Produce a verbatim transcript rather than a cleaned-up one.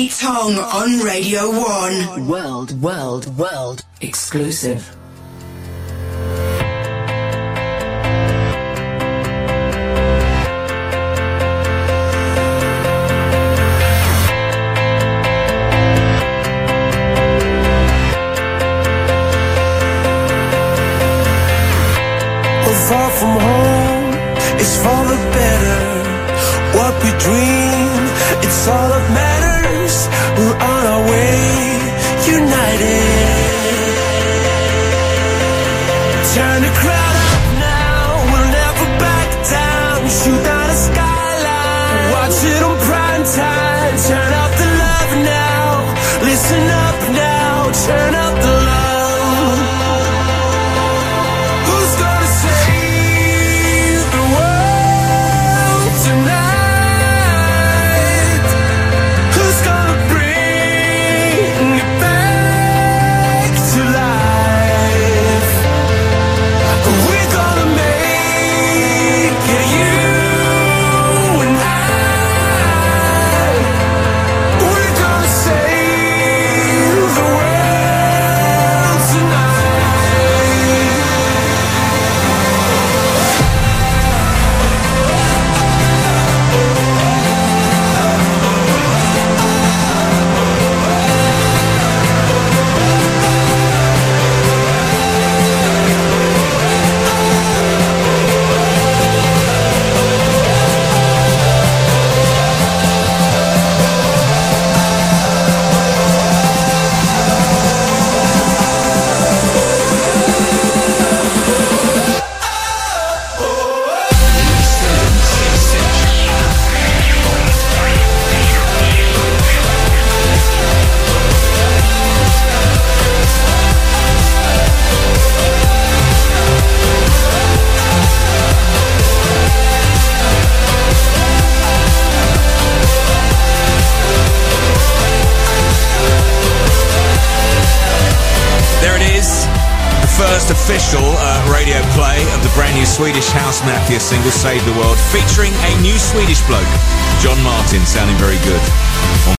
Pete Tong on Radio one. World, world, world exclusive. Far from home, it's for the better. What we dream, it's all that matters. We're on our way, united. Turn the crowd up now, we'll never back down. Shoot down a skyline, watch it on prime time. Turn up the love now, listen up now. Turn up the love. Official uh, radio play of the brand new Swedish House Mafia single Save the World, featuring a new Swedish bloke, John Martin, sounding very good.